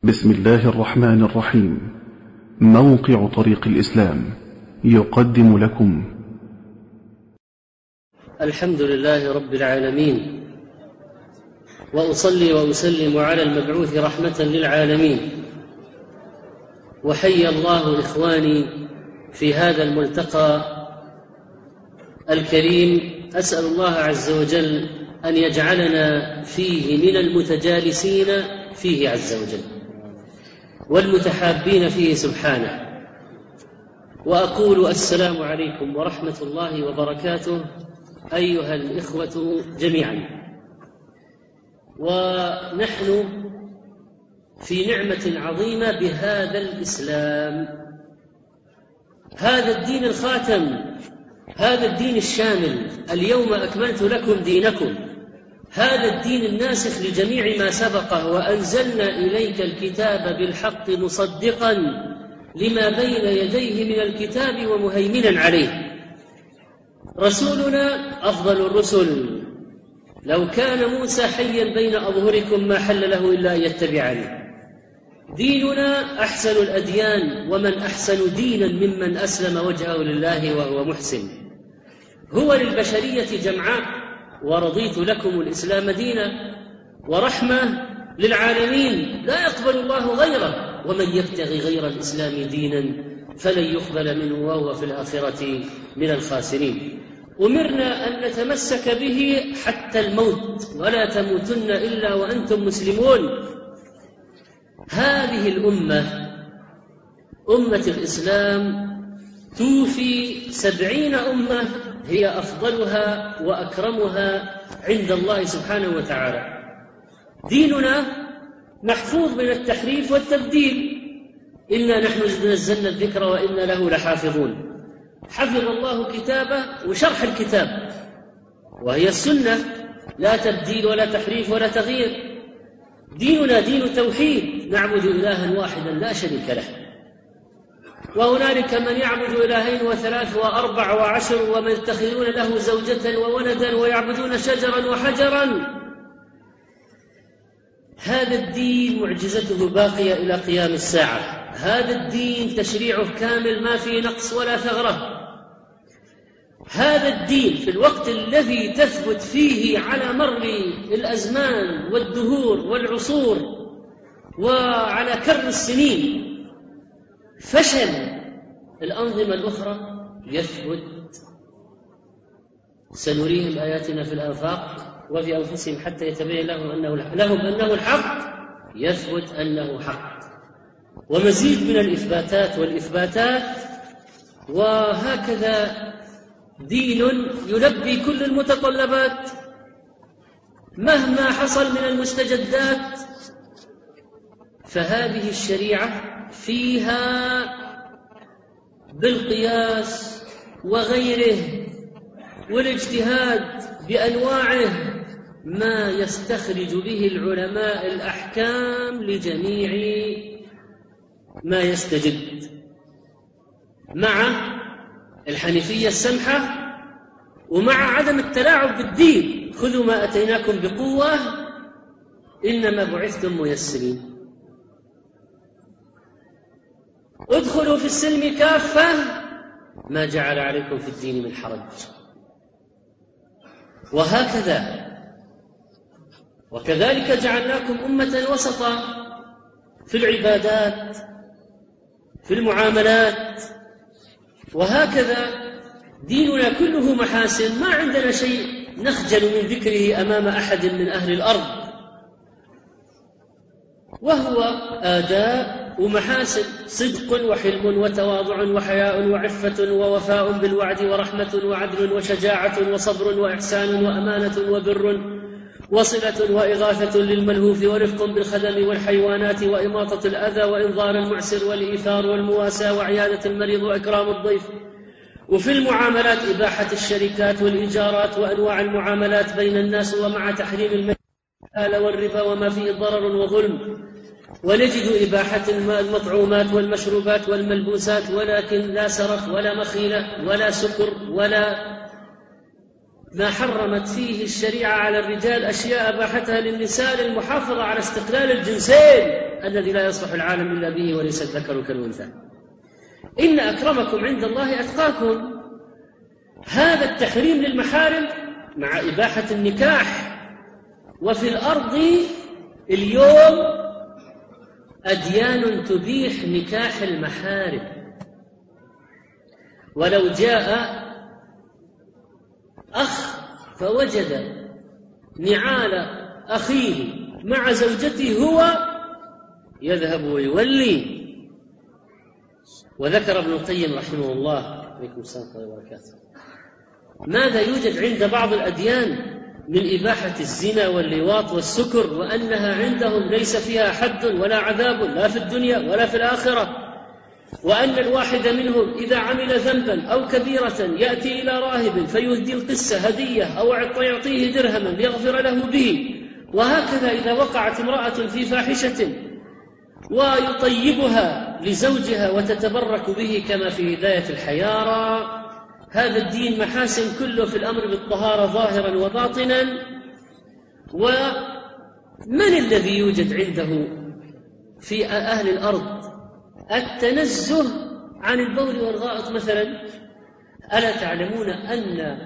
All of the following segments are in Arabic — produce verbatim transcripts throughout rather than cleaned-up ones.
بسم الله الرحمن الرحيم. موقع طريق الإسلام يقدم لكم الحمد لله رب العالمين، وأصلي وأسلم على المبعوث رحمة للعالمين. وحي الله إخواني في هذا الملتقى الكريم. أسأل الله عز وجل أن يجعلنا فيه من المتجالسين فيه عز وجل والمتحابين فيه سبحانه. وأقول السلام عليكم ورحمة الله وبركاته أيها الإخوة جميعا. ونحن في نعمة عظيمة بهذا الإسلام، هذا الدين الخاتم، هذا الدين الشامل. اليوم أكملت لكم دينكم، هذا الدين الناسخ لجميع ما سبقه. وأنزلنا إليك الكتاب بالحق مصدقا لما بين يديه من الكتاب ومهيمنا عليه. رسولنا أفضل الرسل. لو كان موسى حيا بين أظهركم ما حل له إلا أن يتبعني. ديننا أحسن الأديان، ومن أحسن دينا ممن أسلم وجهه لله وهو محسن. هو للبشرية جمعاء، ورضيت لكم الإسلام دينا ورحمة للعالمين، لا يقبل الله غيره. ومن يبتغي غير الإسلام دينا فلن يقبل منه وهو في الآخرة من الخاسرين. أمرنا أن نتمسك به حتى الموت، ولا تموتن إلا وأنتم مسلمون. هذه الأمة أمة الإسلام توفي سبعين أمة هي أفضلها وأكرمها عند الله سبحانه وتعالى. ديننا محفوظ من التحريف والتبديل. إنا نحن نزلنا الذكر وإنا له لحافظون. حفظ الله كتابه وشرح الكتاب، وهي السنة، لا تبديل ولا تحريف ولا تغيير. ديننا دين توحيد، نعبد إلها واحدا لا شريك له. وهنالك من يعبد إلهين وثلاث وأربع وعشر، ومن يتخذون له زوجة وولدا ويعبدون شجرا وحجرا. هذا الدين معجزته باقية إلى قيام الساعة. هذا الدين تشريعه كامل، ما فيه نقص ولا ثغرة. هذا الدين في الوقت الذي تثبت فيه على مر الأزمان والدهور والعصور وعلى كر السنين فشل الأنظمة الأخرى، يثبت. سنريهم آياتنا في الآفاق وفي أنفسهم حتى يتبين لهم أنه لهم أنه الحق، يثبت أنه حق. ومزيد من الإثباتات والإثباتات. وهكذا دين يلبي كل المتطلبات مهما حصل من المستجدات. فهذه الشريعة فيها بالقياس وغيره والاجتهاد بأنواعه ما يستخرج به العلماء الأحكام لجميع ما يستجد، مع الحنيفية السمحة ومع عدم التلاعب بالدين. خذوا ما أتيناكم بقوة إنما بعثتم ميسرين. ادخلوا في السلم كافة ما جعل عليكم في الدين من حرج. وهكذا وكذلك جعلناكم أمة وسطا في العبادات، في المعاملات. وهكذا ديننا كله محاسن، ما عندنا شيء نخجل من ذكره أمام أحد من أهل الأرض. وهو آداب ومحاسن، صدق وحلم وتواضع وحياء وعفة ووفاء بالوعد ورحمة وعدل وشجاعة وصبر وإحسان وأمانة وبر وصلة وإغاثة للملهوف ورفق بالخدم والحيوانات وإماطة الأذى وإنظار المعسر والإيثار والمواساة وعيادة المريض وإكرام الضيف. وفي المعاملات إباحة الشركات والإيجارات وأنواع المعاملات بين الناس، ومع تحريم المال والربا وما فيه ضرر وظلم. ونجد إباحة المطعومات والمشروبات والملبوسات، ولكن لا سرف ولا مخيلة ولا سكر ولا ما حرمت فيه الشريعة على الرجال أشياء أباحتها للنساء للمحافظة على استقلال الجنسين. الذي لا يصلح العالم إلا به وليس الذكر كالأنثى. إن أكرمكم عند الله أتقاكم. هذا التحريم للمحارم مع إباحة النكاح. وفي الأرض اليوم أديان تبيح نكاح المحارم. ولو جاء أخ فوجد نعال أخيه مع زوجته هو يذهب ويولي. وذكر ابن القيم رحمه الله عليكم السلام ورحمة الله وبركاته ماذا يوجد عند بعض الأديان من إباحة الزنا واللواط والسكر، وأنها عندهم ليس فيها حد ولا عذاب لا في الدنيا ولا في الآخرة، وأن الواحد منهم إذا عمل ذنبا أو كبيرة يأتي إلى راهب فيهدي القسة هدية أو يعطيه درهما ليغفر له به. وهكذا إذا وقعت امرأة في فاحشة ويطيبها لزوجها وتتبرك به كما في هداية الحيارى. هذا الدين محاسن كله في الأمر بالطهارة ظاهرا وباطنا. ومن الذي يوجد عنده في أهل الأرض التنزه عن البول والغائط مثلا؟ ألا تعلمون أن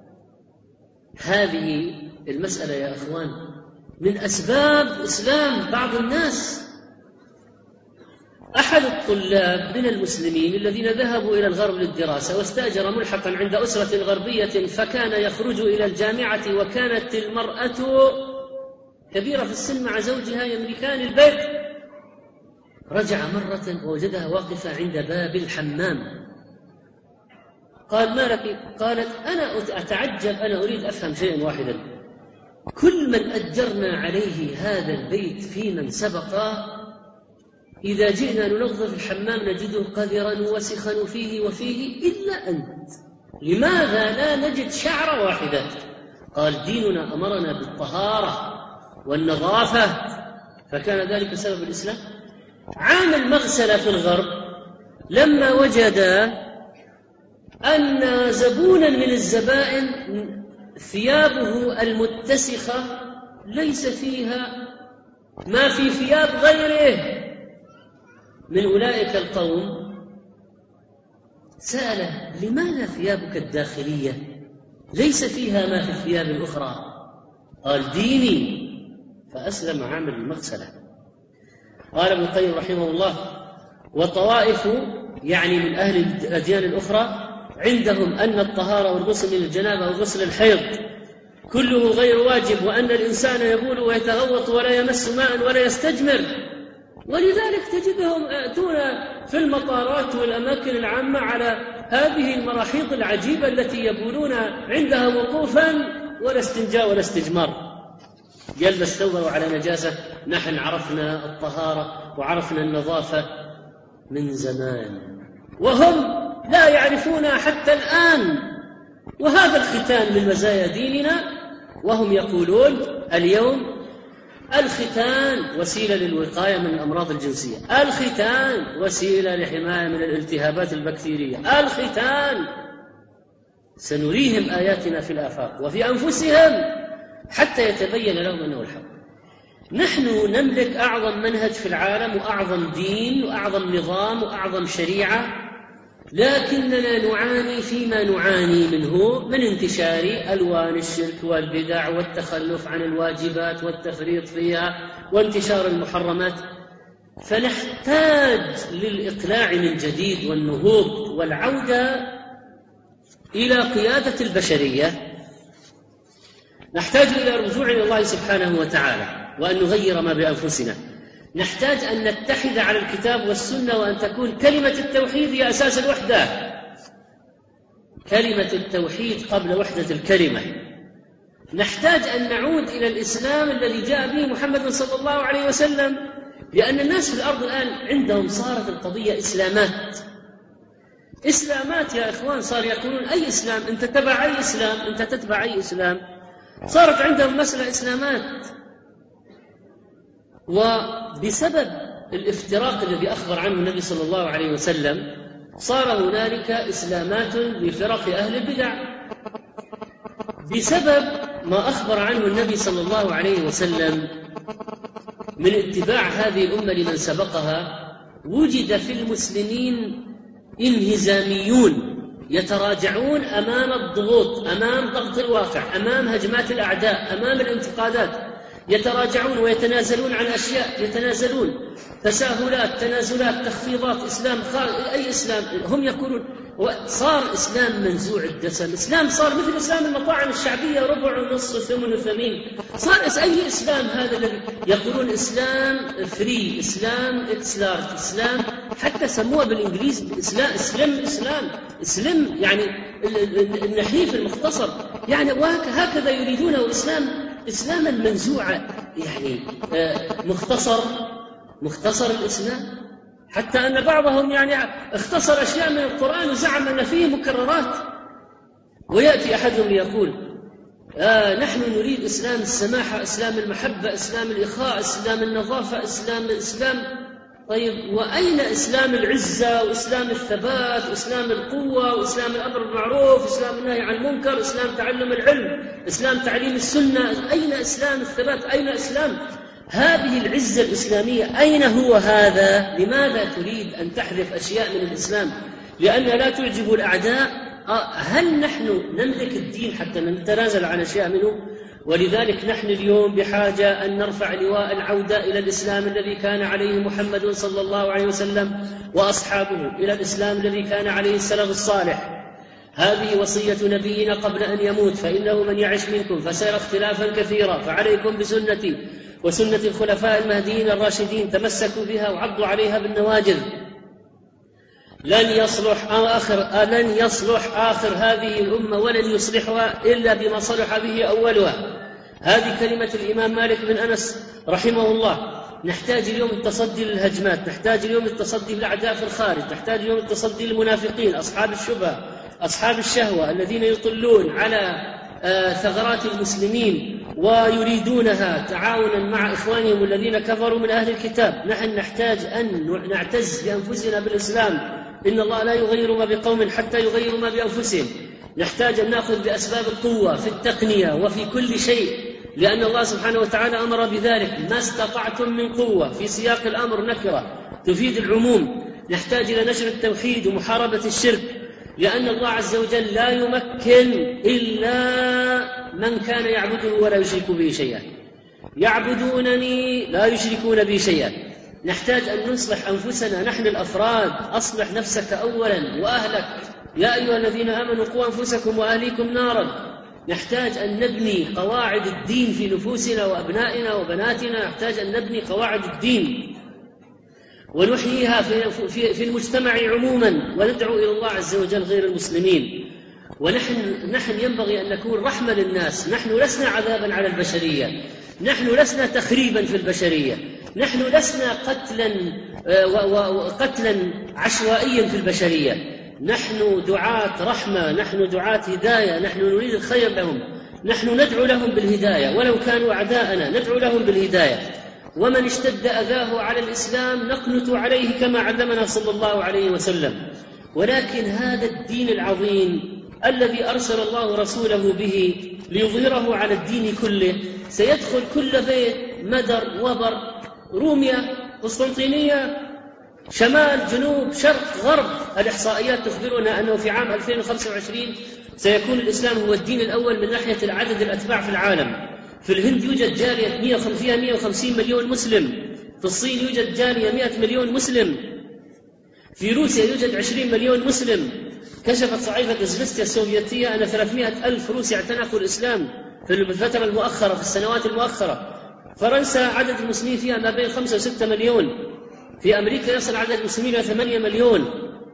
هذه المسألة يا أخوان من أسباب إسلام بعض الناس؟ أحد الطلاب من المسلمين الذين ذهبوا إلى الغرب للدراسة واستأجر ملحقا عند أسرة غربية، فكان يخرج إلى الجامعة وكانت المرأة كبيرة في السن مع زوجها يملكان البيت. رجع مرة ووجدها واقفة عند باب الحمام. قال: ما لك؟ قالت: أنا أتعجب، أنا أريد أفهم شيئا واحدا، كل من أجرنا عليه هذا البيت في من سبق إذا جئنا ننظف الحمام نجده قذرا وسخا فيه وفيه إلا أنت، لماذا لا نجد شعرة واحدة؟ قال: ديننا أمرنا بالطهارة والنظافة، فكان ذلك سبب الإسلام. عامل مغسلة في الغرب لما وجد أن زبونا من الزبائن ثيابه المتسخة ليس فيها ما في ثياب غيره من أولئك القوم، سأله: لماذا ثيابك الداخلية ليس فيها ما في الثياب الأخرى؟ قال: ديني. فأسلم عامل المغسلة. قال ابن القيم رحمه الله: وطوائف يعني من أهل الأديان الأخرى عندهم أن الطهارة والغسل من الجنابة وغسل الحيض كله غير واجب، وأن الإنسان يبول ويتغوط ولا يمس ماء ولا يستجمر، ولذلك تجدهم يأتون في المطارات والأماكن العامة على هذه المراحيض العجيبة التي يبولون عندها وقوفا ولا استنجاء ولا استجمار. قال: استولوا على نجاسة، نحن عرفنا الطهارة وعرفنا النظافة من زمان، وهم لا يعرفون حتى الآن. وهذا الختان من مزايا ديننا، وهم يقولون اليوم الختان وسيلة للوقاية من الأمراض الجنسية، الختان وسيلة لحماية من الالتهابات البكتيرية، الختان. سنريهم آياتنا في الآفاق وفي أنفسهم حتى يتبين لهم أنه الحق. نحن نملك أعظم منهج في العالم وأعظم دين وأعظم نظام وأعظم شريعة، لكننا نعاني فيما نعاني منه من انتشار ألوان الشرك والبدع والتخلف عن الواجبات والتفريط فيها وانتشار المحرمات. فنحتاج للإقلاع من جديد والنهوض والعودة إلى قيادة البشرية. نحتاج إلى الرجوع إلى الله سبحانه وتعالى وأن نغير ما بأنفسنا. نحتاج أن نتحد على الكتاب والسنة، وأن تكون كلمة التوحيد هي أساس الوحدة، كلمة التوحيد قبل وحدة الكلمة. نحتاج أن نعود إلى الإسلام الذي جاء به محمد صلى الله عليه وسلم، لأن الناس في الأرض الآن عندهم صارت القضية إسلامات إسلامات يا إخوان. صار يقولون أي إسلام؟ أنت تتبع أي إسلام؟ أنت تتبع أي إسلام؟ صارت عندهم مسألة إسلامات. وبسبب الافتراق الذي أخبر عنه النبي صلى الله عليه وسلم صار هنالك إسلامات لفرق أهل البدع. بسبب ما أخبر عنه النبي صلى الله عليه وسلم من اتباع هذه الأمة لمن سبقها وجد في المسلمين انهزاميون يتراجعون أمام الضغوط، أمام ضغط الواقع، أمام هجمات الأعداء، أمام الانتقادات، يتراجعون ويتنازلون عن أشياء، يتنازلون تساهلات، تنازلات، تخفيضات. إسلام أي إسلام؟ هم يقولون صار إسلام منزوع الدسم، إسلام صار مثل إسلام المطاعم الشعبية، ربع ونص وثمن وثمين. صار أي إسلام هذا الذي يقولون إسلام فري، إسلام إكسلارت، إسلام حتى سموها بالإنجليزي إسلام إسلام إسلام إسلام يعني النحيف المختصر، يعني وهكذا يريدونه الإسلام إسلاما منزوعا، يعني مختصر مختصر الإسلام، حتى أن بعضهم يعني اختصر أشياء من القرآن وزعم أن فيه مكررات. ويأتي أحدهم ليقول آه نحن نريد إسلام السماحة، إسلام المحبة، إسلام الإخاء، إسلام النظافة، إسلام الإسلام. طيب وأين إسلام العزة وإسلام الثبات وإسلام القوة وإسلام الأمر بالمعروف وإسلام النهي عن المنكر وإسلام تعلم العلم، إسلام تعليم السنة؟ أين إسلام الثبات؟ أين إسلام هذه العزة الإسلامية؟ أين هو هذا؟ لماذا تريد أن تحذف أشياء من الإسلام لأن لا تعجب الأعداء؟ هل نحن نملك الدين حتى نتنازل عن أشياء منه؟ ولذلك نحن اليوم بحاجة أن نرفع لواء العودة إلى الإسلام الذي كان عليه محمد صلى الله عليه وسلم وأصحابه، إلى الإسلام الذي كان عليه السلف الصالح. هذه وصية نبينا قبل أن يموت، فإنه من يعش منكم فسيرى اختلافا كثيرا، فعليكم بسنتي وسنة الخلفاء المهديين الراشدين، تمسكوا بها وعضوا عليها بالنواجذ. لن يصلح آخر لن يصلح آخر هذه الأمة ولن يصلحها إلا بما صلح به أولها. هذه كلمة الإمام مالك بن أنس رحمه الله. نحتاج اليوم التصدي للهجمات، نحتاج اليوم التصدي للأعداء في الخارج، نحتاج اليوم التصدي للمنافقين، أصحاب الشبهة، أصحاب الشهوة، الذين يطلون على ثغرات المسلمين ويريدونها تعاونا مع إخوانهم الذين كفروا من أهل الكتاب. نحن نحتاج أن نعتز بأنفسنا بالإسلام، إن الله لا يغير ما بقوم حتى يغيروا ما بأنفسهم. نحتاج أن نأخذ بأسباب القوة في التقنية وفي كل شيء، لأن الله سبحانه وتعالى أمر بذلك. ما استطعتم من قوة في سياق الأمر نكرة تفيد العموم. نحتاج إلى نشر التوحيد ومحاربة الشرك، لأن الله عز وجل لا يمكن إلا من كان يعبده ولا يشرك به شيئا. يعبدونني لا يشركون بي شيئا. نحتاج أن نصلح أنفسنا نحن الأفراد. أصلح نفسك أولا وأهلك، يا أيها الذين آمنوا قوا أنفسكم وأهليكم نارا. نحتاج أن نبني قواعد الدين في نفوسنا وأبنائنا وبناتنا. نحتاج أن نبني قواعد الدين ونحييها في, في المجتمع عموما، وندعو إلى الله عز وجل غير المسلمين. ونحن نحن ينبغي أن نكون رحمة للناس. نحن لسنا عذابا على البشرية، نحن لسنا تخريبا في البشرية، نحن لسنا قتلا وقتلا عشوائيا في البشرية. نحن دعاة رحمة، نحن دعاة هداية، نحن نريد الخير لهم، نحن ندعو لهم بالهداية ولو كانوا أعداءنا، ندعو لهم بالهداية. ومن اشتد أذاه على الإسلام نقنط عليه كما علمنا صلى الله عليه وسلم. ولكن هذا الدين العظيم الذي أرسل الله رسوله به ليظهره على الدين كله سيدخل كل بيت، مدر، وبر، روميا، قسطنطينية، شمال، جنوب، شرق، غرب. الإحصائيات تخبرنا أنه في عام ألفين وخمسة وعشرين سيكون الإسلام هو الدين الأول من ناحية العدد الأتباع في العالم. في الهند يوجد جالية فيها مئة وخمسين مليون مسلم، في الصين يوجد جالية مئة مليون مسلم، في روسيا يوجد عشرين مليون مسلم. كشفت صحيفة إزفستيا السوفيتية أن ثلاثمئة ألف روسي اعتنقوا الإسلام في الفترة المؤخرة، في السنوات المؤخرة. فرنسا عدد المسلمين فيها ما بين خمسة وستة مليون، في أمريكا يصل عدد المسلمين إلى ثمانية مليون.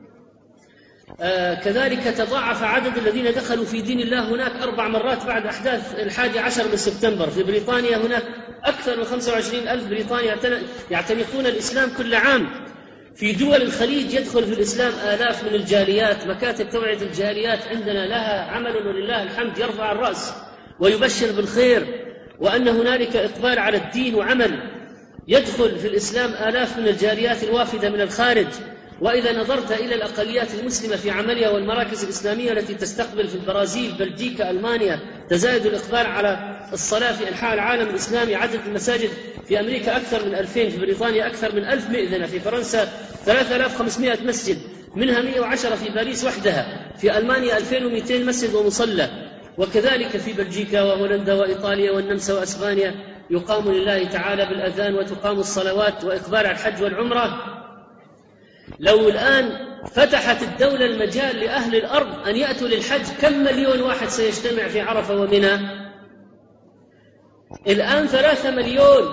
آه كذلك تضاعف عدد الذين دخلوا في دين الله هناك أربع مرات بعد أحداث الحادي عشر من سبتمبر. في بريطانيا هناك أكثر من خمسة وعشرين ألف بريطاني يعتنقون الإسلام كل عام. في دول الخليج يدخل في الإسلام آلاف من الجاليات. مكاتب توعية الجاليات عندنا لها عمل ولله الحمد يرفع الرأس ويبشر بالخير، وأن هنالك إقبال على الدين وعمل. يدخل في الإسلام آلاف من الجاليات الوافدة من الخارج، وإذا نظرت إلى الأقليات المسلمة في عملها والمراكز الإسلامية التي تستقبل في البرازيل، بلجيكا، ألمانيا، تزايد الإقبال على الصلاة في أنحاء العالم الإسلامي، عدد المساجد في أمريكا أكثر من ألفين، في بريطانيا أكثر من ألف مئذنة، في فرنسا ثلاثة آلاف وخمسمائة مسجد منها مئة وعشرة في باريس وحدها، في ألمانيا ألفين ومئتين مسجد ومصلى، وكذلك في بلجيكا وهولندا وإيطاليا والنمسا وأسبانيا يقام لله تعالى بالأذان وتقام الصلوات وإقبال على الحج والعمرة. لو الآن فتحت الدولة المجال لأهل الأرض أن يأتوا للحج، كم مليون واحد سيجتمع في عرفة ومنى؟ الآن ثلاثة مليون.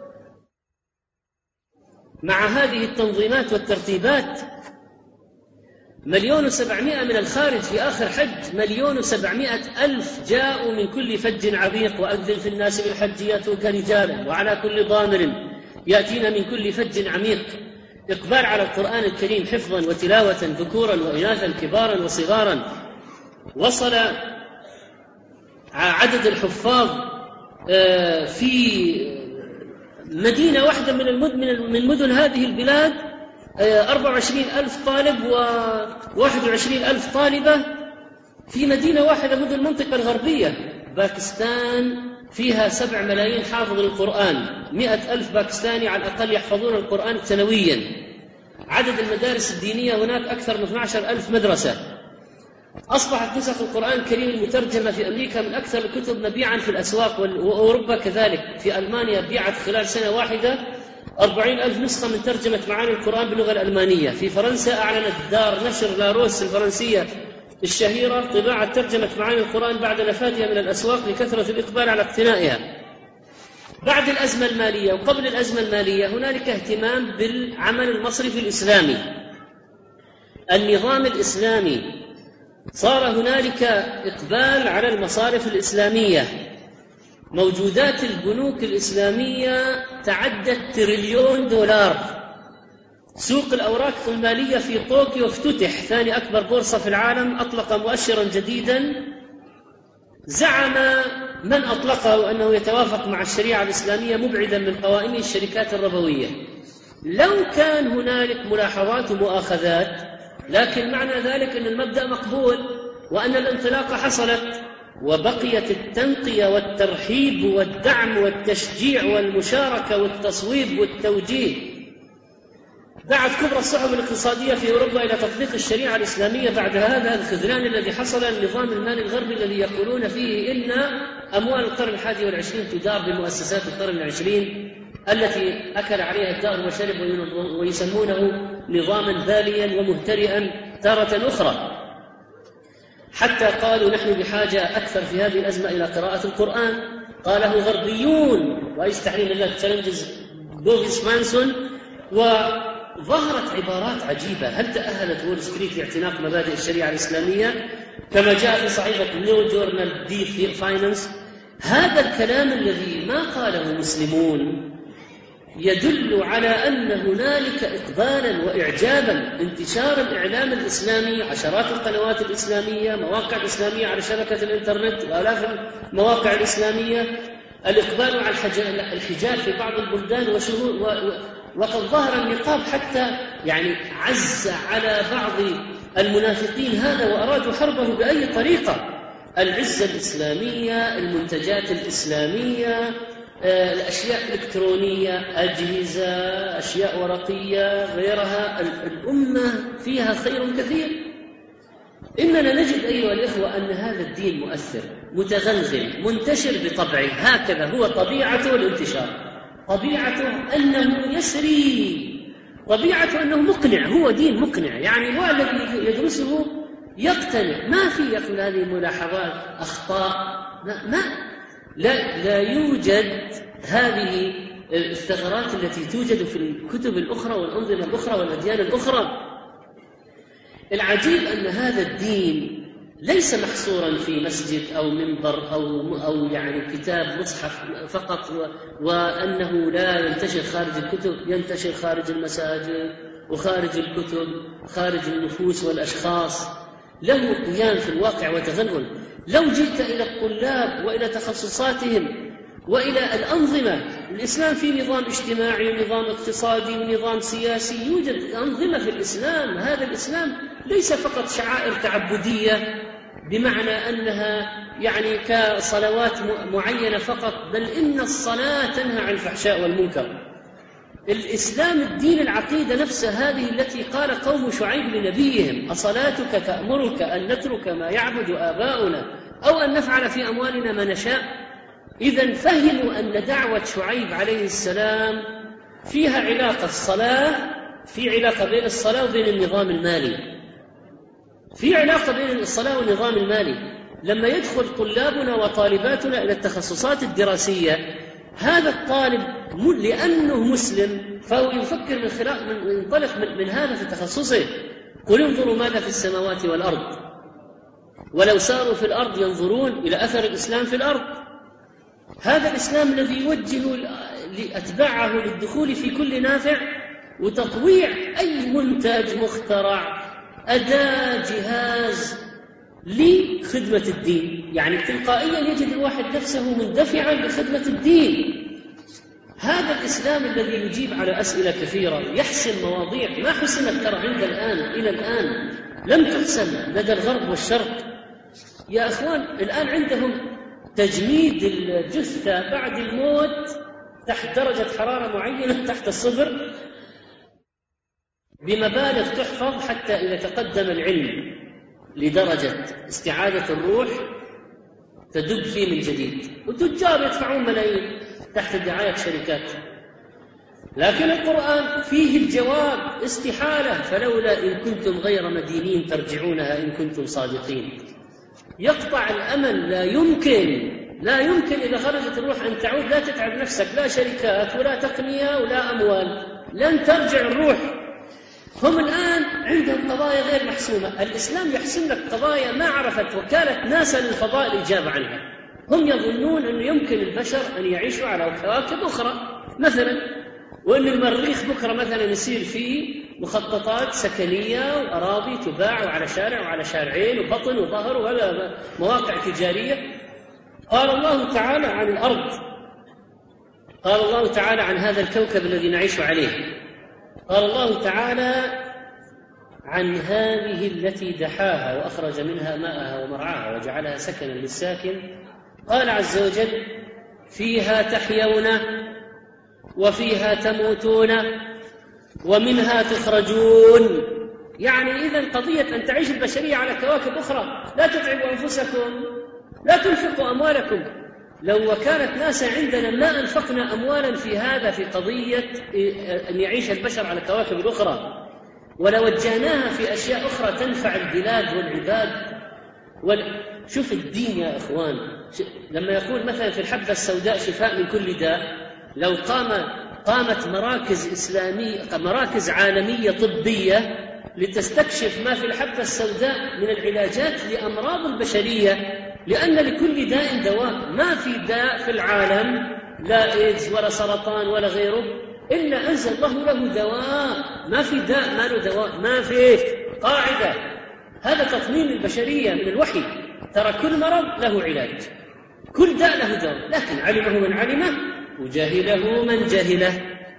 مع هذه التنظيمات والترتيبات مليون وسبعمائة من الخارج في آخر حج، مليون وسبعمائة ألف جاءوا من كل فج عميق، وأذن في الناس بالحج يأتوك رجالا وعلى كل ضامر يأتين من كل فج عميق. إقبال على القرآن الكريم حفظا وتلاوة، ذكورا وإناثا، كبارا وصغارا. وصل عدد الحفاظ في مدينة واحدة من المدن من مدن هذه البلاد أربعة وعشرين ألف طالب وواحد وعشرين ألف طالبة في مدينة واحدة مدن المنطقة الغربية. باكستان فيها سبع ملايين حافظ للقرآن، مئة ألف باكستاني على الأقل يحفظون القرآن سنويا. عدد المدارس الدينية هناك أكثر من اثني عشر ألف مدرسة. أصبحت نسخ القرآن الكريم المترجمة في أمريكا من أكثر الكتب مبيعا في الأسواق، وأوروبا كذلك. في ألمانيا بيعت خلال سنة واحدة أربعين ألف نسخة من ترجمة معاني القرآن باللغة الألمانية. في فرنسا أعلنت دار نشر لاروس الفرنسية الشهيرة طباعة ترجمة معاني القرآن بعد نفاذها من الأسواق لكثرة الإقبال على اقتنائها. بعد الأزمة المالية وقبل الأزمة المالية هنالك اهتمام بالعمل المصرفي الإسلامي. النظام الإسلامي صار هنالك إقبال على المصارف الإسلامية. موجودات البنوك الإسلامية تعدت تريليون دولار. سوق الأوراق المالية في طوكيو افتتح، ثاني أكبر بورصة في العالم، أطلق مؤشرا جديدا زعم من أطلقه أنه يتوافق مع الشريعة الإسلامية مبعدا من قوائم الشركات الربوية. لو كان هنالك ملاحظات ومؤاخذات، لكن معنى ذلك أن المبدأ مقبول وأن الانطلاقة حصلت، وبقيت التنقية والترحيب والدعم والتشجيع والمشاركة والتصويب والتوجيه. دعت كبرى الصحف الاقتصادية في أوروبا إلى تطبيق الشريعة الإسلامية بعد هذا الخذلان الذي حصل للنظام المالي الغربي الذي يقولون فيه إن أموال القرن الحادي والعشرين تدار بمؤسسات القرن العشرين التي أكل عليها الدهر وشرب، ويسمونه نظاما باليا ومهترئا تارة أخرى. حتى قالوا نحن بحاجة أكثر في هذه الأزمة إلى قراءة القرآن. قاله غربيون، رئيس تحرير الله تشالنجز بوغيس مانسون. وظهرت عبارات عجيبة. هل تأهلت وول ستريت لاعتناق مبادئ الشريعة الإسلامية كما جاء في صحيفة نيو جورنال دي فاينانس؟ هذا الكلام الذي ما قاله المسلمون يدل على أن هنالك إقبالا وإعجابا. انتشار الإعلام الإسلامي، عشرات القنوات الإسلامية، مواقع إسلامية على شبكة الإنترنت وآلاف المواقع الإسلامية، الإقبال على الحجاب في بعض البلدان وشهور، وقد ظهر النقاب حتى يعني عز على بعض المنافقين هذا وأرادوا حربه بأي طريقة. العزة الإسلامية، المنتجات الإسلامية، الأشياء الإلكترونية، أجهزة، أشياء ورقية، غيرها، الأمة فيها خير كثير. إننا نجد أيها الإخوة أن هذا الدين مؤثر، متغلغل، منتشر بطبعه. هكذا هو طبيعته الانتشار، طبيعته أنه يسري، طبيعته أنه مقنع. هو دين مقنع، يعني هو الذي يدرسه يقتنع. ما في يقول هذه ملاحظات أخطاء، لا ما لا, لا يوجد هذه الثغرات التي توجد في الكتب الأخرى والأنظمة الأخرى والأديان الأخرى. العجيب أن هذا الدين ليس محصورا في مسجد أو منبر أو, أو يعني كتاب مصحف فقط، وأنه لا ينتشر خارج الكتب، ينتشر خارج المساجد وخارج الكتب، خارج النفوس والأشخاص، له قيام في الواقع وتغلغل. لو جئت إلى الطلاب وإلى تخصصاتهم وإلى الأنظمة. الإسلام فيه نظام اجتماعي ونظام اقتصادي ونظام سياسي، يوجد أنظمة في الإسلام. هذا الإسلام ليس فقط شعائر تعبدية بمعنى أنها يعني كصلوات معينة فقط، بل إن الصلاة تنهى عن الفحشاء والمنكر. الإسلام الدين العقيدة نفسها هذه التي قال قوم شعيب لنبيهم: أصلاتك تأمرك أن نترك ما يعبد آباؤنا أو أن نفعل في أموالنا ما نشاء؟ إذن فهموا أن دعوة شعيب عليه السلام فيها علاقة الصلاة، في علاقة بين الصلاة وبين النظام المالي، في علاقة بين الصلاة والنظام المالي. لما يدخل طلابنا وطالباتنا إلى التخصصات الدراسية، هذا الطالب لأنه مسلم فهو يفكر من خلال من ينطلق من, من هذا في تخصصه. قل انظروا ماذا في السماوات والأرض، ولو ساروا في الأرض ينظرون إلى أثر الإسلام في الأرض. هذا الإسلام الذي يوجه لأتباعه للدخول في كل نافع وتطويع أي منتج مخترع، أداة، جهاز لخدمة الدين. يعني تلقائيا يجد الواحد نفسه مندفعا لخدمة الدين. هذا الإسلام الذي يجيب على أسئلة كثيرة، يحسم مواضيع ما حسمت ترى عند الآن إلى الآن لم تحسم لدى الغرب والشرق. يا أخوان، الآن عندهم تجميد الجثة بعد الموت تحت درجة حرارة معينة تحت الصفر بمبالغ تحفظ حتى إذا تقدم العلم لدرجة استعادة الروح تدب فيه من جديد، والتجار يدفعون ملايين تحت دعاية شركات. لكن القرآن فيه الجواب: استحالة، فلولا إن كنتم غير مدينين ترجعونها إن كنتم صادقين. يقطع الأمل، لا يمكن لا يمكن إذا خرجت الروح أن تعود، لا تتعب نفسك، لا شركات ولا تقنية ولا أموال، لن ترجع الروح. هم الآن عندهم قضايا غير محسومة. الإسلام يحسم لك قضايا ما عرفت وكالة ناسا للفضاء الإجابة عنها. هم يظنون أنه يمكن البشر أن يعيشوا على كواكب أخرى مثلا، وأن المريخ بكرة مثلا يصير فيه مخططات سكنية وأراضي تباع وعلى شارع وعلى شارعين وبطن وظهر ولا مواقع تجارية. قال الله تعالى عن الأرض، قال الله تعالى عن هذا الكوكب الذي نعيش عليه، قال الله تعالى عن هذه التي دحاها وأخرج منها ماءها ومرعاها وجعلها سكنا للساكن. قال عز وجل: فيها تحيون وفيها تموتون ومنها تخرجون. يعني إذن قضية أن تعيش البشرية على كواكب أخرى، لا تتعبوا أنفسكم، لا تنفقوا أموالكم. لو كانت ناس عندنا ما أنفقنا أموالا في هذا، في قضية أن يعيش البشر على كواكب الأخرى، ولوجهناها في أشياء أخرى تنفع البلاد والعباد. شوف الدين يا إخوان، لما يقول مثلا في الحبة السوداء شفاء من كل داء، لو قام قامت مراكز إسلامية مراكز عالمية طبية لتستكشف ما في الحبة السوداء من العلاجات لأمراض البشرية، لأن لكل داء دواء. ما في داء في العالم، لا إيدز ولا سرطان ولا غيره، إلا أنزل الله له دواء. ما في داء ما له دواء، ما في قاعدة. هذا تطمين البشرية من الوحي، ترى كل مرض له علاج، كل داء له دواء، لكن علمه من علمه وجهله من جهله.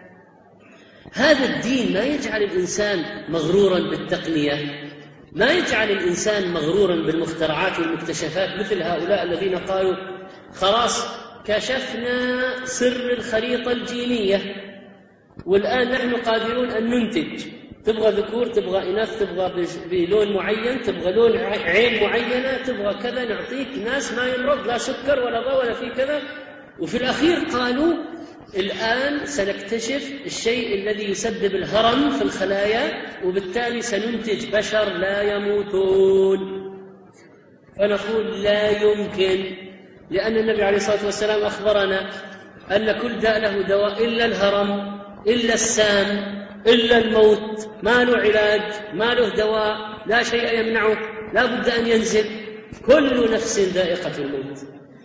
هذا الدين ما يجعل الإنسان مغرورا بالتقنية، ما يجعل الإنسان مغرورا بالمخترعات والمكتشفات مثل هؤلاء الذين قالوا خلاص كشفنا سر الخريطة الجينية والآن نحن قادرون أن ننتج. تبغى ذكور، تبغى إناث، تبغى بلون معين، تبغى لون عين معينة، تبغى كذا، نعطيك ناس ما يمرض لا سكر ولا ضوء ولا في كذا. وفي الأخير قالوا الآن سنكتشف الشيء الذي يسبب الهرم في الخلايا، وبالتالي سننتج بشر لا يموتون. فنقول لا يمكن، لأن النبي عليه الصلاة والسلام أخبرنا أن كل داء له دواء إلا الهرم، إلا السام، إلا الموت. ما له علاج، ما له دواء، لا شيء يمنعه، لا بد أن ينزل. كل نفس ذائقة الموت.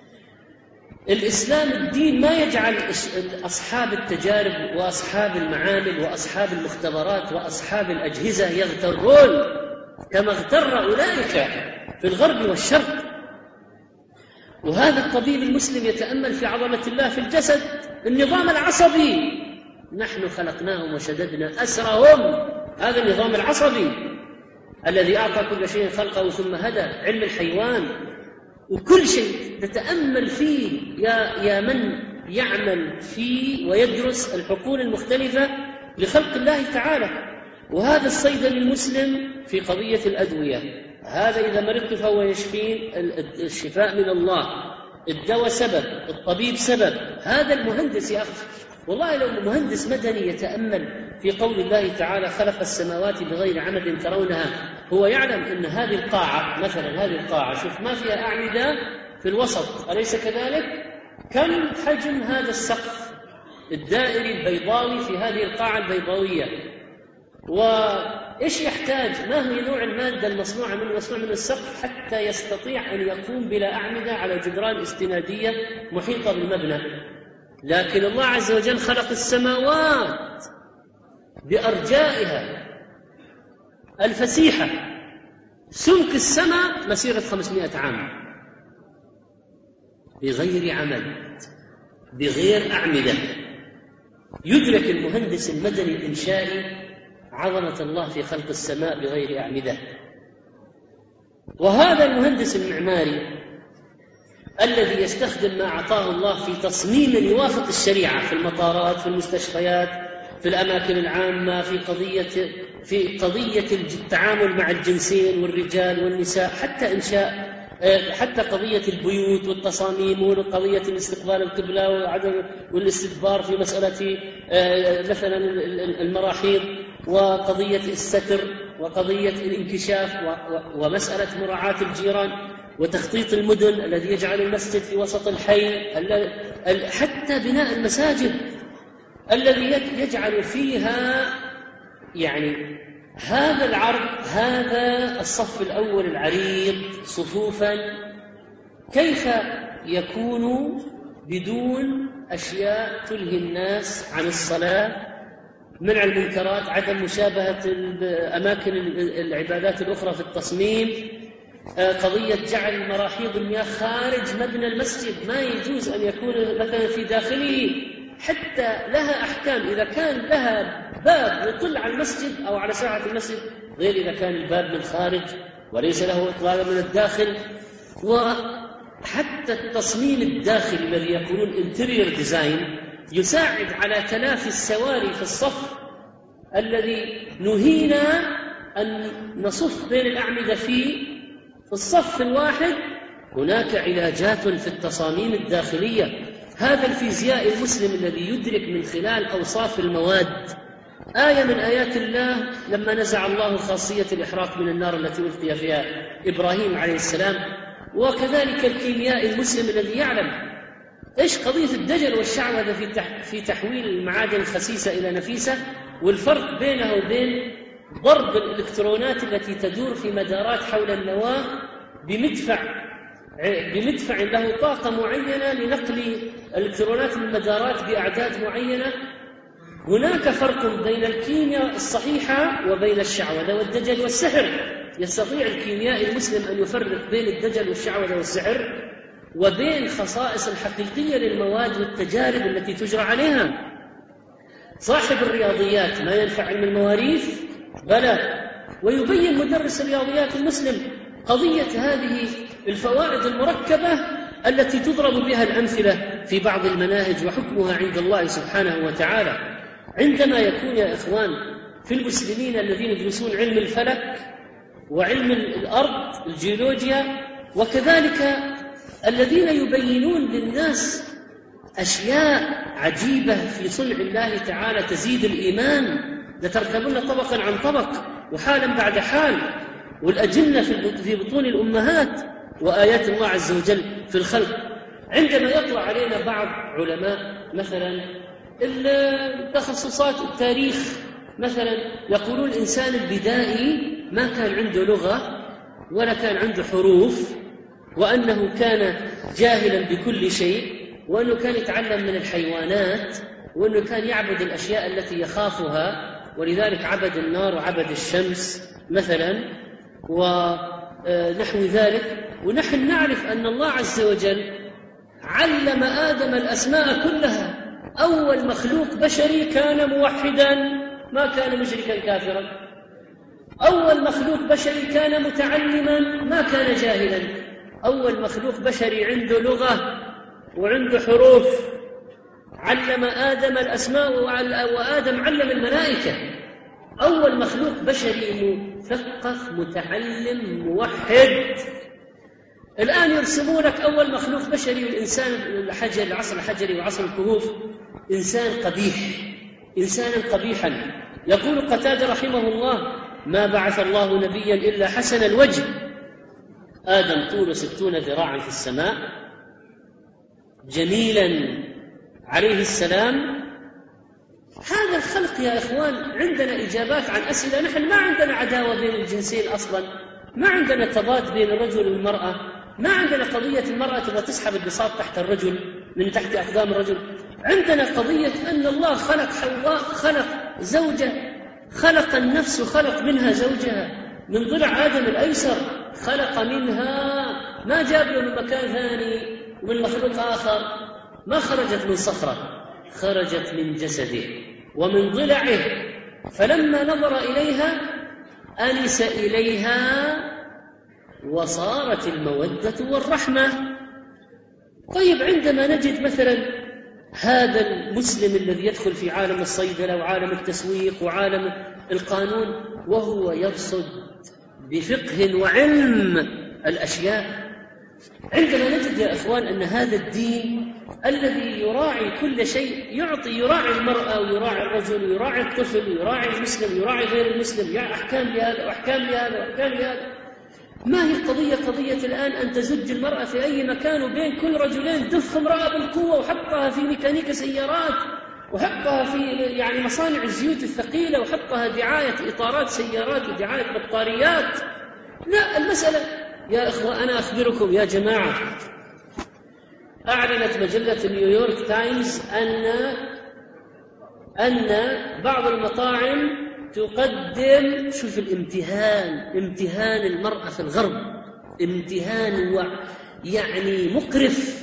الإسلام الدين ما يجعل أصحاب التجارب وأصحاب المعامل وأصحاب المختبرات وأصحاب الأجهزة يغترون كما اغتر أولئك في الغرب والشرق. وهذا الطبيب المسلم يتأمل في عظمة الله في الجسد، النظام العصبي، نحن خلقناهم وشددنا أسرهم، هذا النظام العصبي الذي أعطى كل شيء خلقه ثم هدى، علم الحيوان وكل شيء نتأمل فيه يا, يا من يعمل فيه ويدرس الحقول المختلفة لخلق الله تعالى. وهذا الصيدلي المسلم في قضية الأدوية، هذا إذا مرضت فهو يشفين، الشفاء من الله، الدواء سبب، الطبيب سبب. هذا المهندس يا أخي، والله لو مهندس مدني يتأمل في قول الله تعالى خلق السماوات بغير عمد ترونها، هو يعلم أن هذه القاعة مثلا، هذه القاعة شوف ما فيها أعمدة في الوسط، أليس كذلك؟ كم حجم هذا السقف الدائري البيضاوي في هذه القاعة البيضاوية؟ وإيش يحتاج؟ ما هي نوع المادة المصنوعة من المصنوع من السقف حتى يستطيع أن يقوم بلا أعمدة على جدران استنادية محيطة بالمبنى؟ لكن الله عز وجل خلق السماوات بأرجائها الفسيحة، سمك السماء مسيرة خمسمائة عام بغير عمد بغير أعمدة. يدرك المهندس المدني الإنشائي عظمة الله في خلق السماء بغير أعمدة. وهذا المهندس المعماري الذي يستخدم ما أعطاه الله في تصميم يوافق الشريعة في المطارات، في المستشفيات، في الأماكن العامة، في قضية في قضية التعامل مع الجنسين والرجال والنساء، حتى إنشاء حتى قضية البيوت والتصاميم، وقضية الاستقبال القبلة وعدم والاستدبار في مسألة مثلا المراحيض، وقضية الستر، وقضية الانكشاف، ومسألة مراعاة الجيران، وتخطيط المدن الذي يجعل المسجد في وسط الحي، حتى بناء المساجد الذي يجعل فيها يعني هذا العرض، هذا الصف الأول العريض صفوفا، كيف يكون بدون أشياء تلهي الناس عن الصلاة، منع المنكرات، عدم مشابهة أماكن العبادات الأخرى في التصميم، قضية جعل مراحيض المياه خارج مبنى المسجد، ما يجوز أن يكون مثلا في داخله، حتى لها أحكام، إذا كان لها باب يطل على المسجد أو على ساعة المسجد، غير إذا كان الباب من خارج وليس له إطلال من الداخل. وحتى التصميم الداخلي الذي يقولون interior design يساعد على تلافي السواري في الصف الذي نهينا أن نصف بين الأعمدة في الصف الواحد. هناك علاجات في التصاميم الداخلية. هذا الفيزيائي المسلم الذي يدرك من خلال أوصاف المواد آية من آيات الله لما نزع الله خاصية الإحراق من النار التي ألقي فيها إبراهيم عليه السلام. وكذلك الكيميائي المسلم الذي يعلم إيش قضية الدجل والشعوذة في تحويل المعادن الخسيسة إلى نفيسة، والفرق بينها وبين ضرب الإلكترونات التي تدور في مدارات حول النواة بمدفع بمدفع له طاقة معينة لنقل الإلكترونات من المدارات بأعداد معينة. هناك فرق بين الكيمياء الصحيحة وبين الشعوذة والدجل والسحر. يستطيع الكيميائي المسلم أن يفرق بين الدجل والشعوذة والسحر وبين خصائص الحقيقية للمواد والتجارب التي تجرى عليها. صاحب الرياضيات ما ينفع علم المواريث؟ بلى. ويبين مدرس الرياضيات المسلم قضية هذه الفوائد المركبة التي تضرب بها الأمثلة في بعض المناهج وحكمها عند الله سبحانه وتعالى. عندما يكون يا إخوان في المسلمين الذين يدرسون علم الفلك وعلم الأرض الجيولوجيا، وكذلك الذين يبينون للناس أشياء عجيبة في صنع الله تعالى تزيد الإيمان، لتركبن طبقا عن طبق وحالا بعد حال، والأجنة في بطون الأمهات، وآيات الله عز وجل في الخلق. عندما يطلع علينا بعض علماء مثلا التخصصات التاريخ مثلا يقولون الإنسان البدائي ما كان عنده لغة ولا كان عنده حروف، وأنه كان جاهلا بكل شيء، وأنه كان يتعلم من الحيوانات، وأنه كان يعبد الأشياء التي يخافها، ولذلك عبد النار وعبد الشمس مثلا. نحو ذلك. ونحن نعرف أن الله عز وجل علم آدم الأسماء كلها. أول مخلوق بشري كان موحدا، ما كان مشركا كافرا. أول مخلوق بشري كان متعلما، ما كان جاهلا. أول مخلوق بشري عنده لغة وعنده حروف. علم آدم الأسماء وآدم علم الملائكة. أول مخلوق بشري مثقف متعلم موحد. الآن يرسمون لك أول مخلوق بشري الإنسان الحجر، العصر الحجري وعصر الكهوف، إنسان قبيح، إنسانا قبيحا. يقول قتادة رحمه الله: ما بعث الله نبيا إلا حسن الوجه. آدم طوله ستون ذراعا في السماء، جميلا عليه السلام. هذا الخلق يا إخوان عندنا إجابات عن أسئلة. نحن ما عندنا عداوة بين الجنسين أصلا، ما عندنا تضاد بين الرجل والمرأة، ما عندنا قضية المرأة تبغى تسحب البساط تحت الرجل من تحت أقدام الرجل. عندنا قضية أن الله خلق حواء، خلق زوجة، خلق النفس وخلق منها زوجها من ضلع آدم الأيسر، خلق منها، ما جاب له من مكان ثاني ومن مخلوق آخر. ما خرجت من صخرة، خرجت من جسده ومن ضلعه. فلما نظر إليها أنس إليها وصارت المودة والرحمة. طيب عندما نجد مثلا هذا المسلم الذي يدخل في عالم الصيدلة وعالم التسويق وعالم القانون وهو يرصد بفقه وعلم الأشياء، عندما نجد يا إخوان أن هذا الدين الذي يراعي كل شيء، يعطي يراعي المرأة ويراعي الرجل ويراعي الطفل ويراعي المسلم ويراعي غير المسلم، يعني أحكام لهذا وأحكام لهذا وأحكام لهذا. ما هي القضية؟ قضية الآن أن تزج المرأة في أي مكان وبين كل رجلين دف امرأة بالقوة وحطها في ميكانيكا سيارات وحطها في يعني مصانع الزيوت الثقيلة وحطها دعاية إطارات سيارات ودعاية بطاريات. لا، المسألة يا إخوة أنا أخبركم يا جماعة، أعلنت مجلة نيويورك تايمز أن أن بعض المطاعم تقدم، شوف الامتهان، امتهان المرأة في الغرب، امتهان يعني مقرف،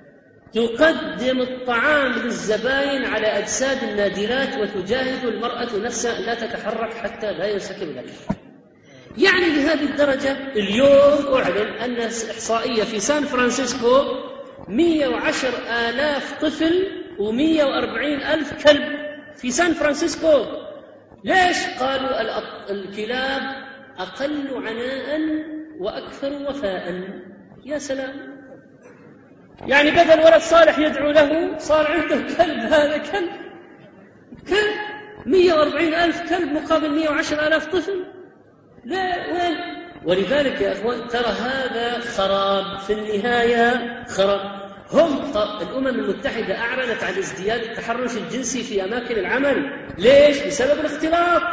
تقدم الطعام للزبائن على أجساد النادلات وتجاهد المرأة نفسها لا تتحرك حتى لا ينسكب الأكل. يعني بهذه الدرجة اليوم أعلن أن إحصائية في سان فرانسيسكو مئة وعشرة آلاف طفل ومئة وأربعين ألف كلب في سان فرانسيسكو. ليش؟ قالوا الكلاب أقل عناء وأكثر وفاء. يا سلام، يعني بدل ولد صالح يدعو له صار عنده كلب. هذا كلب كلب مئة وأربعين ألف كلب مقابل مئة وعشرة آلاف طفل. لا وين؟ ولذلك يا أخوان ترى هذا خراب في النهاية، خراب. هم الأمم المتحدة أعلنت عن ازدياد التحرش الجنسي في أماكن العمل. ليش؟ بسبب الاختلاط.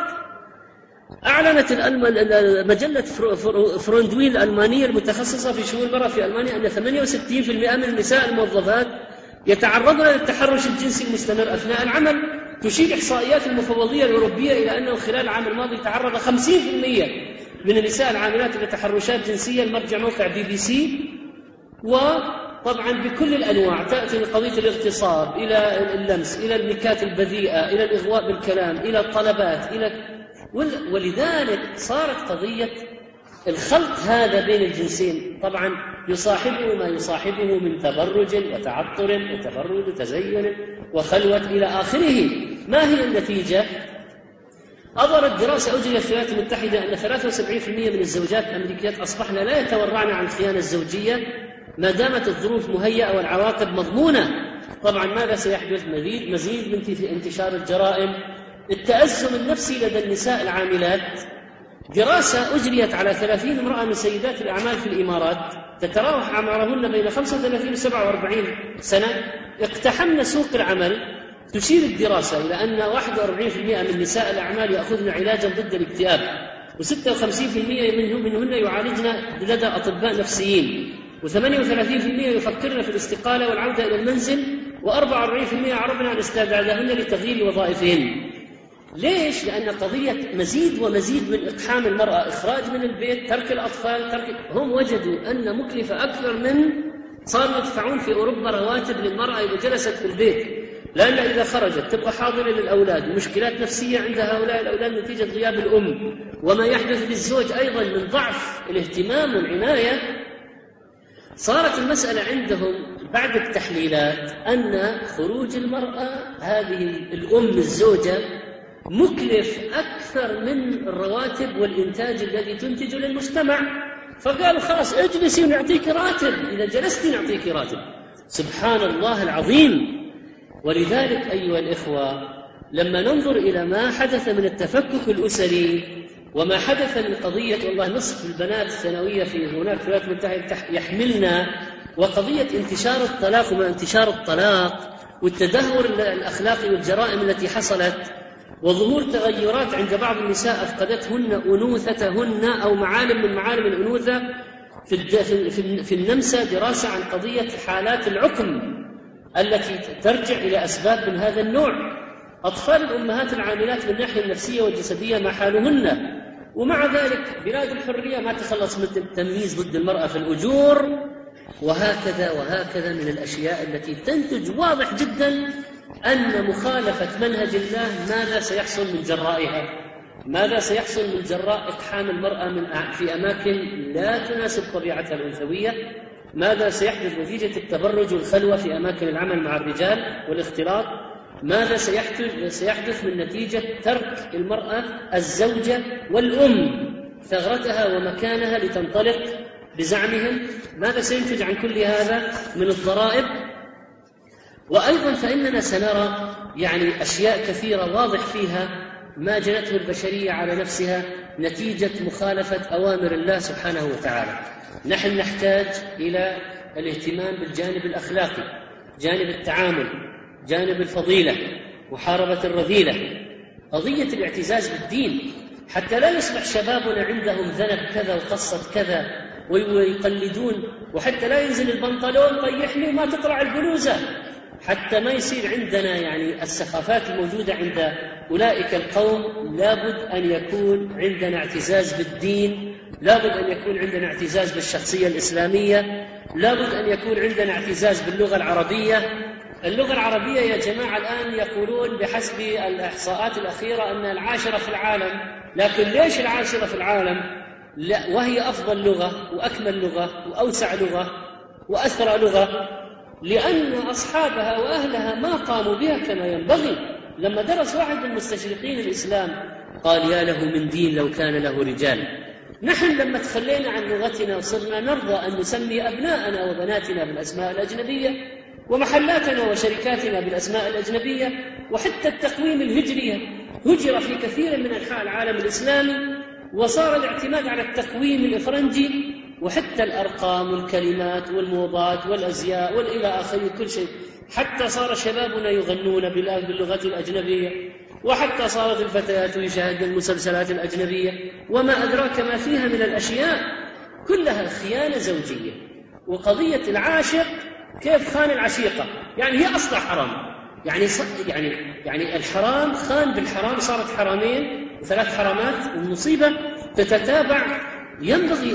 أعلنت مجلة فروندويل الألمانية المتخصصة في شؤون المرأة في ألمانيا أن ثمانية وستين بالمئة من النساء الموظفات يتعرضن للتحرش الجنسي المستمر أثناء العمل. تشير إحصائيات المفوضية الأوروبية إلى أنه خلال العام الماضي تعرض خمسين بالمئة من النساء العاملات لتحرشات جنسية. المرجع موقع بي بي سي. وطبعا بكل الأنواع، تأتي من قضية الاغتصاب إلى اللمس إلى النكات البذيئة إلى الإغواء بالكلام إلى الطلبات إلى ولذلك صارت قضية الخلط هذا بين الجنسين طبعا يصاحبه ما يصاحبه من تبرج وتعطر وتبرج وتزين وخلوة إلى آخره. ما هي النتيجة؟ أظهرت دراسة أجريت في الولايات المتحدة أن ثلاثة وسبعين بالمئة من الزوجات الأمريكيات أصبحن لا يتورعن عن الخيانة الزوجية ما دامت الظروف مهيئة والعواقب مضمونة. طبعا ماذا سيحدث؟ مزيد مزيد من انتشار الجرائم، التأزم النفسي لدى النساء العاملات. دراسة أجريت على ثلاثين امرأة من سيدات الأعمال في الإمارات تتراوح أعمارهن بين خمسة وثلاثين وسبعة وأربعين سنة اقتحمن سوق العمل. تشير الدراسة إلى أن واحد وأربعين بالمئة من نساء الأعمال يأخذن علاجا ضد الاكتئاب، وستة وخمسين بالمئة منهن يعالجن لدى أطباء نفسيين، وثمانية وثلاثين بالمئة يفكرن في الاستقالة والعودة إلى المنزل، وأربعة وأربعين بالمئة عرضن عن استعدادهن لتغيير وظائفهن. ليش؟ لأن قضية مزيد ومزيد من إقحام المرأة، إخراج من البيت، ترك الأطفال، ترك هم وجدوا أن مكلفة أكثر من صاروا يدفعون في أوروبا رواتب للمرأة إذا جلست في البيت، لأن إذا خرجت تبقى حاضرة للأولاد، ومشكلات نفسية عند هؤلاء الأولاد نتيجة غياب الأم، وما يحدث للزوج أيضا من ضعف الاهتمام والعناية. صارت المسألة عندهم بعد التحليلات أن خروج المرأة هذه الأم الزوجة مكلف أكثر من الرواتب والإنتاج الذي تنتج للمجتمع، فقالوا خلاص اجلسي ونعطيك راتب، إذا جلستي نعطيك راتب. سبحان الله العظيم. ولذلك أيها الإخوة لما ننظر إلى ما حدث من التفكك الأسري وما حدث من قضية والله نصف البنات الثانوية في هناك في الولايات المتحدة يحملنا، وقضية انتشار الطلاق وما انتشار الطلاق والتدهور الأخلاقي والجرائم التي حصلت، وظهور تغيرات عند بعض النساء أفقدتهن أنوثتهن أو معالم من معالم الأنوثة. في في النمسا دراسة عن قضية حالات العقم التي ترجع إلى أسباب من هذا النوع. أطفال الأمهات العاملات من الناحية النفسية والجسدية ما حالهن، ومع ذلك بلاد الحرية ما تخلص من التمييز ضد المرأة في الأجور، وهكذا وهكذا من الأشياء التي تنتج واضح جدا أن مخالفة منهج الله ماذا سيحصل من جرائها، ماذا سيحصل من جراء إقحام المرأة من في أماكن لا تناسب طبيعتها الأنثوية، ماذا سيحدث نتيجة التبرج والخلوة في أماكن العمل مع الرجال والاختلاط، ماذا سيحدث من نتيجة ترك المرأة الزوجة والأم ثغرتها ومكانها لتنطلق بزعمهم، ماذا سينتج عن كل هذا من الضرائب. وأيضا فإننا سنرى يعني أشياء كثيرة واضح فيها ما جنته البشرية على نفسها نتيجة مخالفة أوامر الله سبحانه وتعالى. نحن نحتاج إلى الاهتمام بالجانب الأخلاقي، جانب التعامل، جانب الفضيلة، محاربة الرذيلة، قضية الاعتزاز بالدين، حتى لا يصبح شبابنا عندهم ذنب كذا وقصة كذا ويقلدون، وحتى لا ينزل البنطلون طيحني وما تقرع البلوزة، حتى ما يصير عندنا يعني السخافات الموجودة عند أولئك القوم. لابد أن يكون عندنا اعتزاز بالدين، لابد أن يكون عندنا اعتزاز بالشخصية الإسلامية، لابد أن يكون عندنا اعتزاز باللغة العربية. اللغة العربية يا جماعة الآن يقولون بحسب الإحصاءات الأخيرة أن العاشرة في العالم، لكن ليش العاشرة في العالم؟ لا، وهي أفضل لغة وأكمل لغة وأوسع لغة وأثرى لغة، لأن أصحابها وأهلها ما قاموا بها كما ينبغي. لما درس واحد من مستشرقين الإسلام قال يا له من دين لو كان له رجال. نحن لما تخلينا عن لغتنا وصرنا نرضى أن نسمي أبناءنا وبناتنا بالأسماء الأجنبية، ومحلاتنا وشركاتنا بالأسماء الأجنبية، وحتى التقويم الهجري هجر في كثير من أنحاء العالم الإسلامي، وصار الاعتماد على التقويم الإفرنجي، وحتى الأرقام والكلمات والموضات والأزياء والإلى آخره كل شيء، حتى صار شبابنا يغنون باللغة الأجنبية، وحتى صارت الفتيات يشاهدن المسلسلات الأجنبية، وما أدراك ما فيها من الأشياء، كلها خيانة زوجية. وقضية العاشق كيف خان العشيقة، يعني هي أصلا حرام، يعني يعني يعني الحرام خان بالحرام، صارت حرامين ثلاث حرامات، والمصيبة تتتابع. ينبغي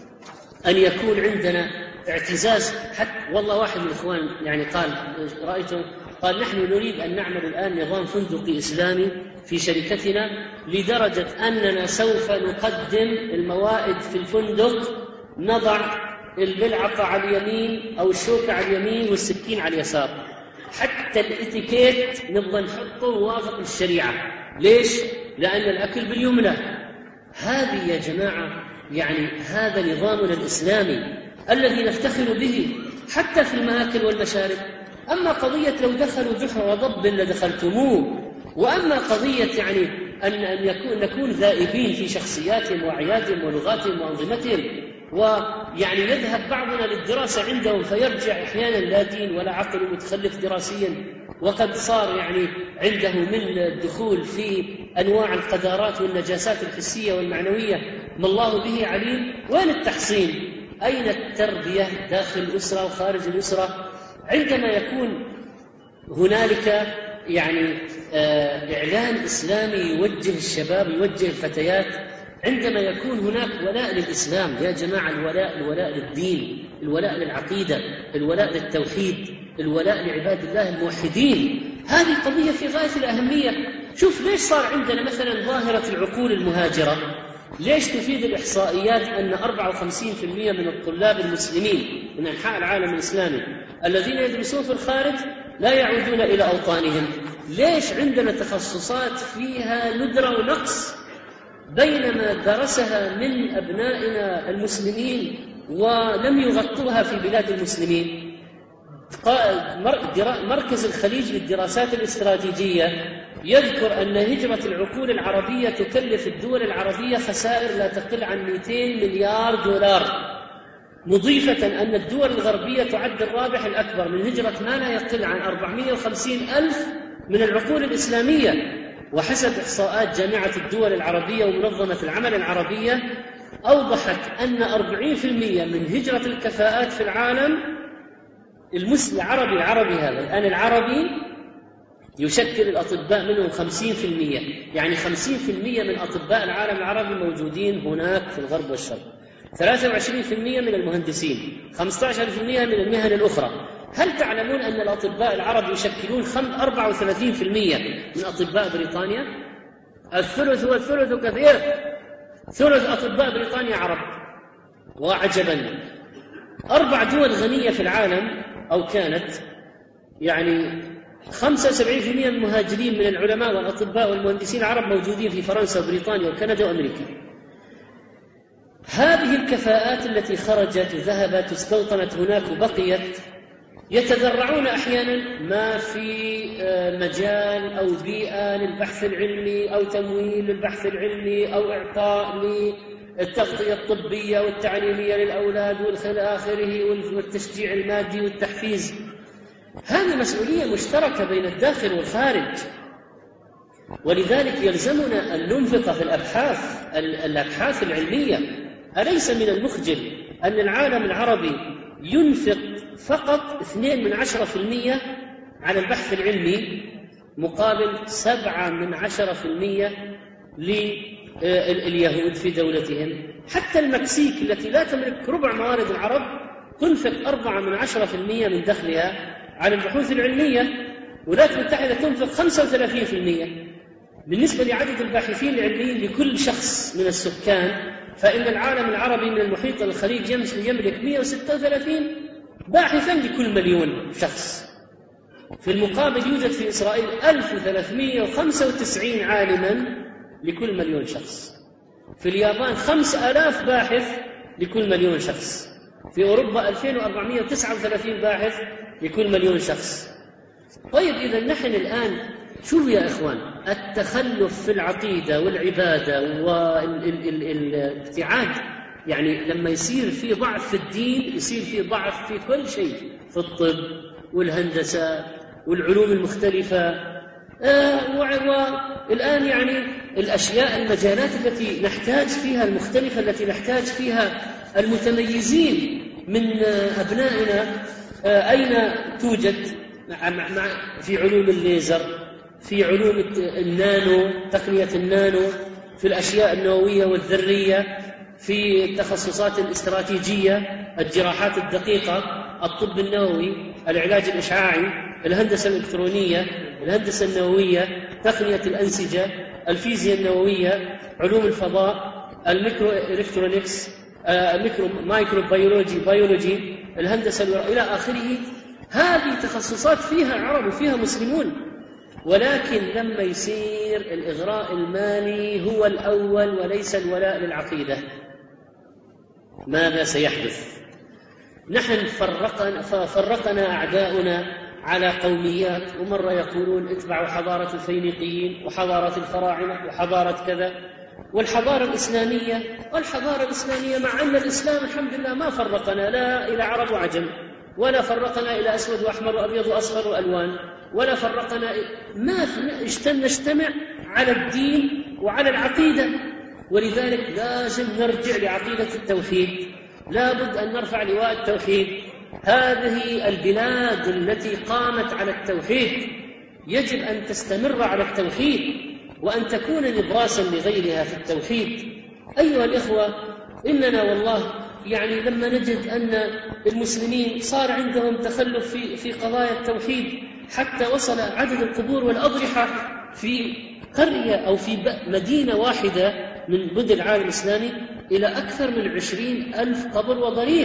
أن يكون عندنا اعتزاز. حتى والله واحد من الإخوان يعني قال رأيته قال نحن نريد أن نعمل الآن نظام فندقي إسلامي في شركتنا، لدرجة أننا سوف نقدم الموائد في الفندق، نضع الملعقة على اليمين أو الشوكة على اليمين والسكين على اليسار، حتى الاتيكيت نبغى نحطه موافق للشريعة. ليش؟ لأن الأكل باليمنى. هذه يا جماعة يعني هذا نظامنا الإسلامي الذي نفتخر به حتى في المآكل والمشارب. أما قضية لو دخلوا جحر وضب لدخلتموه، وأما قضية يعني أن أن يكون نكون ذائبين في شخصياتهم وأعيادهم ولغاتهم وأنظمتهم، ويعني يذهب بعضنا للدراسة عندهم فيرجع أحيانا لا دين ولا عقل ومتخلف دراسيا، وقد صار يعني عنده من الدخول في أنواع القذارات والنجاسات الحسية والمعنوية ما الله به عليم. وين التحصين؟ أين التربية داخل الأسرة وخارج الأسرة؟ عندما يكون هنالك يعني إعلان إسلامي يوجه الشباب، يوجه الفتيات، عندما يكون هناك ولاء للإسلام. يا جماعة، الولاء الولاء للدين، الولاء للعقيدة، الولاء للتوحيد، الولاء لعباد الله الموحدين، هذه قضية في غاية الأهمية. شوف ليش صار عندنا مثلا ظاهرة العقول المهاجرة؟ ليش تفيد الإحصائيات أن أربعة وخمسين بالمئة من الطلاب المسلمين من أنحاء العالم الإسلامي الذين يدرسون في الخارج لا يعودون إلى أوطانهم؟ ليش عندنا تخصصات فيها ندرة ونقص بينما درسها من أبنائنا المسلمين ولم يغطوها في بلاد المسلمين؟ مركز الخليج للدراسات الاستراتيجية يذكر أن هجرة العقول العربية تكلف الدول العربية خسائر لا تقل عن مئتين مليار دولار، مضيفة أن الدول الغربية تعد الرابح الأكبر من هجرة ما لا يقل عن أربعمئة وخمسين ألف من العقول الإسلامية. وحسب إحصاءات جامعة الدول العربية ومنظمة العمل العربية أوضحت أن أربعين بالمئة من هجرة الكفاءات في العالم المسلم العربي العربي هذا الآن العربي يشكل الأطباء منهم خمسين بالمئة، يعني خمسين بالمئة من أطباء العالم العربي موجودين هناك في الغرب والشرق، ثلاثة وعشرين بالمئة من المهندسين، خمسة عشر بالمئة من المهن الأخرى. هل تعلمون أن الأطباء العرب يشكلون أربعة وثلاثين بالمئة من أطباء بريطانيا؟ الثلث والثلث كثير، ثلث أطباء بريطانيا عرب. وعجبا، أربع دول غنية في العالم أو كانت يعني خمسة وسبعين بالمئة من المهاجرين من العلماء والأطباء والمهندسين العرب موجودين في فرنسا وبريطانيا وكندا وأمريكا. هذه الكفاءات التي خرجت وذهبت واستوطنت هناك وبقيت يتذرعون أحيانا ما في مجال أو بيئة للبحث العلمي أو تمويل للبحث العلمي أو إعطاء للتغطية الطبية والتعليمية للأولاد والى آخره والتشجيع المادي والتحفيز. هذه مسؤولية مشتركة بين الداخل والخارج، ولذلك يلزمنا أن ننفق في الأبحاث الأبحاث العلمية. أليس من المخجل أن العالم العربي ينفق فقط اثنين من عشرة في المئة على البحث العلمي مقابل سبعة من عشرة في المئة لليهود في دولتهم؟ حتى المكسيك التي لا تملك ربع موارد العرب تنفق أربعة من عشرة في المئة من دخلها على البحوث العلمية، والولايات المتحدة تنفق خمسة وثلاثين بالمئة. بالنسبة لعدد الباحثين العلميين لكل شخص من السكان، فإن العالم العربي من المحيط الخليج يملك مئة وستة وثلاثين باحثا لكل مليون شخص. في المقابل يوجد في إسرائيل ألف وثلاثمئة وخمسة وتسعين عالما لكل مليون شخص. في اليابان خمسة آلاف باحث لكل مليون شخص. في أوروبا ألفين وأربعمئة وتسعة وثلاثين باحث لكل مليون شخص. طيب إذا نحن الآن شوفوا يا إخوان، التخلف في العقيدة والعبادة والابتعاد، يعني لما يصير في ضعف في الدين يصير في ضعف في كل شيء، في الطب والهندسة والعلوم المختلفة. آه والآن يعني الأشياء المجالات التي نحتاج فيها المختلفة التي نحتاج فيها المتميزين من أبنائنا آه أين توجد؟ في علوم الليزر، في علوم النانو، تقنية النانو، في الأشياء النووية والذرية، في التخصصات الاستراتيجية، الجراحات الدقيقة، الطب النووي، العلاج الإشعاعي، الهندسة الإلكترونية، الهندسة النووية، تقنية الأنسجة، الفيزياء النووية، علوم الفضاء، الميكرو إلكترونيكس، الميكرو مايكرو بيولوجي بيولوجي، الهندسة إلى آخره. هذه تخصصات فيها عرب وفيها مسلمون، ولكن لما يصير الإغراء المالي هو الأول وليس الولاء للعقيدة، ماذا سيحدث؟ نحن فرقنا, فرقنا أعداؤنا على قوميات، ومرة يقولون اتبعوا حضارة الفينيقيين وحضارة الفراعنة وحضارة كذا، والحضارة الإسلامية والحضارة الإسلامية مع أن الإسلام الحمد لله ما فرقنا لا إلى عرب وعجم، ولا فرقنا إلى أسود وأحمر وأبيض وأصفر وألوان، ولا فرقنا، ما نجتمع على الدين وعلى العقيدة. ولذلك لازم نرجع لعقيدة التوحيد، لابد أن نرفع لواء التوحيد. هذه البلاد التي قامت على التوحيد يجب أن تستمر على التوحيد وأن تكون نبراسا لغيرها في التوحيد. أيها الإخوة، إننا والله يعني لما نجد أن المسلمين صار عندهم تخلف في في قضايا التوحيد، حتى وصل عدد القبور والأضرحة في قرية أو في مدينة واحدة من مدن العالم الإسلامي إلى أكثر من عشرين ألف قبر وضريح،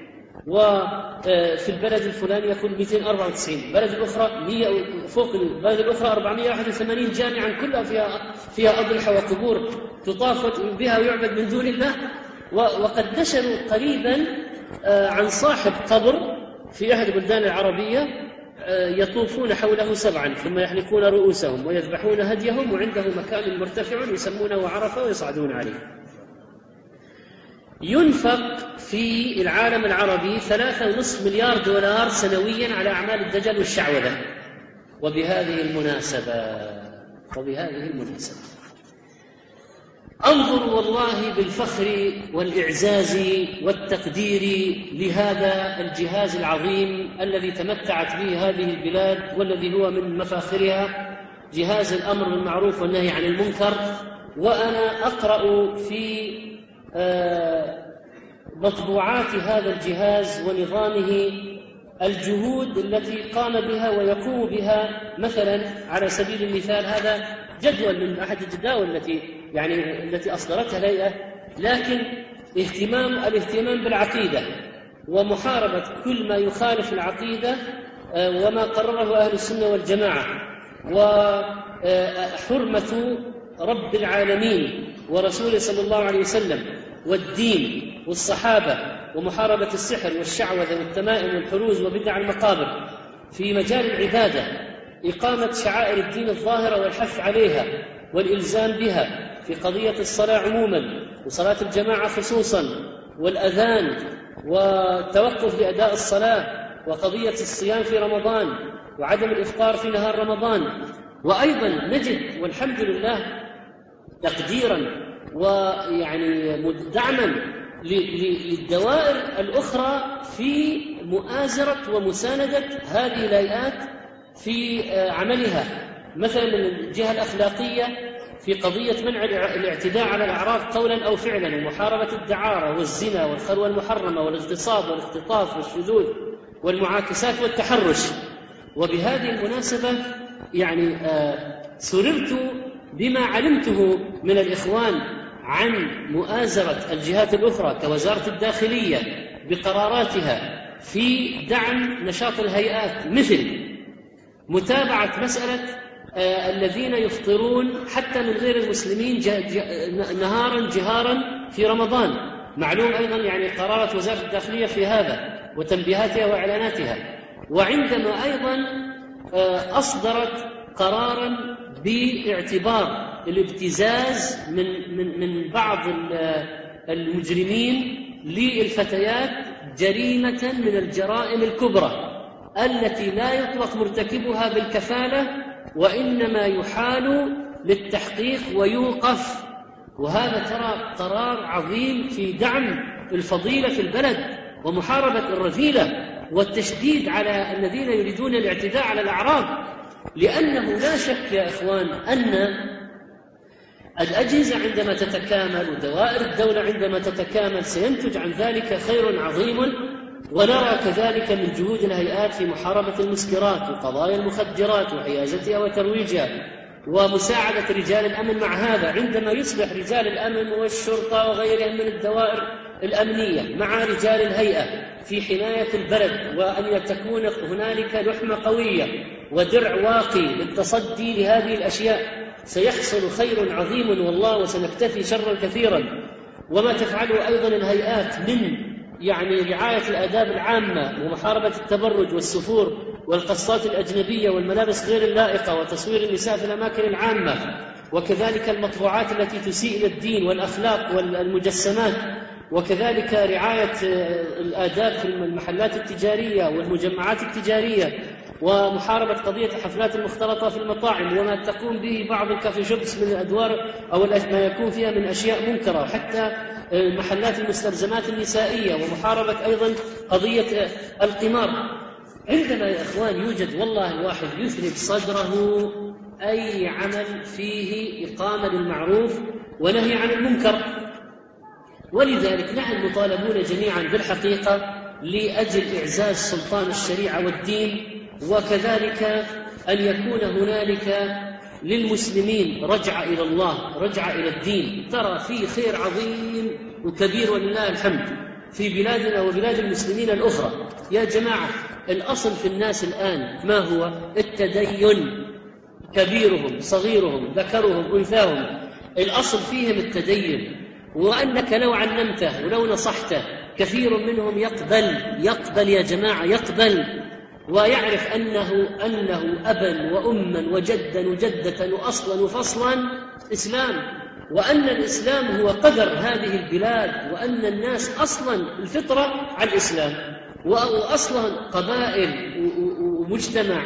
وفي البلد الفلاني يكون مئتين وأربعة وتسعين، البلد الأخرى مئة فوق البلد الأخرى أربعمئة وواحد وثمانين جامعا كلها فيها فيها أضرحة وقبور تطاف بها ويعبد من دون الله. وقد نشروا قريبا عن صاحب قبر في أحد البلدان العربية يطوفون حوله سبعا ثم يحلقون رؤوسهم ويذبحون هديهم، وعنده مكان مرتفع يسمونه عرفة ويصعدون عليه. ينفق في العالم العربي ثلاثة ونصف مليار دولار سنويا على أعمال الدجل والشعوذة. وبهذه المناسبة وبهذه المناسبة أنظر والله بالفخر والإعزاز والتقدير لهذا الجهاز العظيم الذي تمتعت به هذه البلاد والذي هو من مفاخرها، جهاز الأمر بالمعروف والنهي عن المنكر. وأنا أقرأ في مطبوعات هذا الجهاز ونظامه الجهود التي قام بها ويقوم بها. مثلا على سبيل المثال هذا جدول من أحد الجداول التي يعني التي أصدرتها الهيئة، لكن اهتمام الاهتمام بالعقيدة ومحاربة كل ما يخالف العقيدة وما قرره أهل السنة والجماعة، وحرمة رب العالمين ورسوله صلى الله عليه وسلم والدين والصحابة، ومحاربة السحر والشعوذة والتمائم والحروز وبدع المقابر. في مجال العبادة إقامة شعائر الدين الظاهرة والحث عليها والإلزام بها، في قضية الصلاة عموما وصلاة الجماعة خصوصا، والأذان والتوقف لأداء الصلاة، وقضية الصيام في رمضان وعدم الإفطار في نهار رمضان. وأيضا نجد والحمد لله تقديرا ويعني دعما للدوائر الأخرى في مؤازرة ومساندة هذه الهيئات في عملها، مثلا من الجهة الأخلاقية في قضية منع الاعتداء على الأعراض قولا أو فعلا، ومحاربة الدعارة والزنا والخلوة المحرمة والاغتصاب والاختطاف والشذوذ والمعاكسات والتحرش. وبهذه المناسبة يعني آه سررت بما علمته من الإخوان عن مؤازرة الجهات الأخرى كوزارة الداخلية بقراراتها في دعم نشاط الهيئات، مثل متابعة مسألة آه الذين يفطرون حتى من غير المسلمين جه جه نهارا جهارا في رمضان. معلوم أيضا يعني قرارات وزارة الداخلية في هذا وتنبيهاتها وإعلاناتها. وعندما أيضا آه أصدرت قرارا باعتبار الابتزاز من, من, من بعض المجرمين للفتيات جريمة من الجرائم الكبرى التي لا يطلق مرتكبها بالكفالة وإنما يحال للتحقيق ويوقف. وهذا ترى قرار عظيم في دعم الفضيلة في البلد ومحاربة الرذيلة والتشديد على الذين يريدون الاعتداء على الأعراض. لأنه لا شك يا إخوان أن الأجهزة عندما تتكامل ودوائر الدولة عندما تتكامل سينتج عن ذلك خير عظيم. ونرى كذلك من جهود الهيئات في محاربة المسكرات وقضايا المخدرات وحيازتها وترويجها ومساعدة رجال الأمن مع هذا، عندما يصبح رجال الأمن والشرطة وغيرهم من الدوائر الأمنية مع رجال الهيئة في حماية البلد، وأن تكون هنالك لحمة قوية ودرع واقي للتصدي لهذه الأشياء، سيحصل خير عظيم والله، وسنكتفي شرا كثيرا. وما تفعله أيضا الهيئات من يعني رعاية الآداب العامة ومحاربة التبرج والسفور والقصات الأجنبية والملابس غير اللائقة وتصوير النساء في الأماكن العامة، وكذلك المطبوعات التي تسيء إلى الدين والأخلاق والمجسمات، وكذلك رعاية الآداب في المحلات التجارية والمجمعات التجارية، ومحاربة قضية حفلات المختلطة في المطاعم وما تقوم به بعض الكافي شوبس من الأدوار أو ما يكون فيها من أشياء منكرة، حتى محلات المستلزمات النسائية، ومحاربة أيضا قضية القمار. عندما يا إخوان يوجد والله الواحد يثلج صدره أي عمل فيه إقامة للمعروف ونهي عن المنكر، ولذلك نحن مطالبون جميعا بالحقيقة لأجل إعزاز سلطان الشريعة والدين، وكذلك أن يكون هنالك للمسلمين رجعة إلى الله، رجعة إلى الدين. ترى في خير عظيم وكبير ولله الحمد في بلادنا وبلاد المسلمين الأخرى. يا جماعة الأصل في الناس الآن ما هو؟ التدين، كبيرهم صغيرهم ذكرهم أنثاهم، الأصل فيهم التدين، وأنك لو علمته ولو نصحته كثير منهم يقبل يقبل يا جماعة يقبل، ويعرف أنه أنه أبا وأما وجدا وجدة وأصلا وفصلا إسلام، وأن الإسلام هو قدر هذه البلاد، وأن الناس أصلا الفطرة على الإسلام، وأصلا قبائل ومجتمع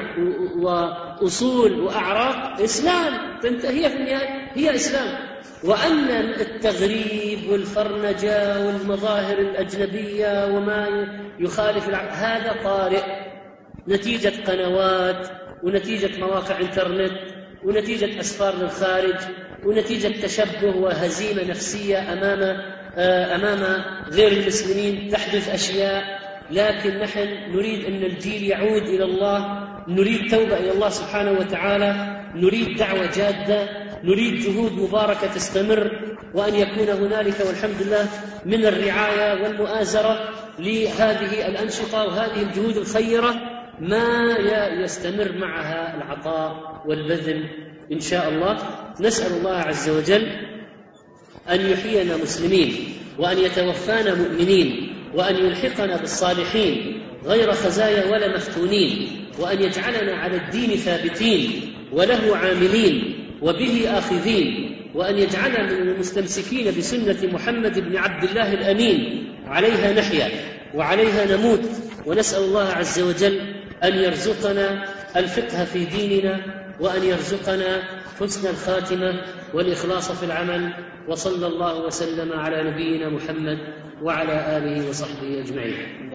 وأصول وأعراق إسلام تنتهي في النهاية هي إسلام، وأن التغريب والفرنجة والمظاهر الأجنبية وما يخالف هذا طارئ نتيجة قنوات ونتيجة مواقع انترنت ونتيجة أسفار للخارج ونتيجة تشبه وهزيمة نفسية أمام أمام غير المسلمين تحدث أشياء. لكن نحن نريد أن الجيل يعود إلى الله، نريد توبة إلى الله سبحانه وتعالى، نريد دعوة جادة، نريد جهود مباركة تستمر، وأن يكون هنالك والحمد لله من الرعاية والمؤازرة لهذه الأنشطة وهذه الجهود الخيرة ما يستمر معها العطاء والبذل إن شاء الله. نسأل الله عز وجل أن يحيينا مسلمين، وأن يتوفانا مؤمنين، وأن يلحقنا بالصالحين غير خزايا ولا مفتونين، وأن يجعلنا على الدين ثابتين وله عاملين وبه آخذين، وأن يجعلنا من المستمسكين بسنة محمد بن عبد الله الأمين، عليها نحيا وعليها نموت. ونسأل الله عز وجل أن يرزقنا الفقه في ديننا، وأن يرزقنا حسن الخاتمة والإخلاص في العمل. وصلى الله وسلم على نبينا محمد وعلى آله وصحبه أجمعين.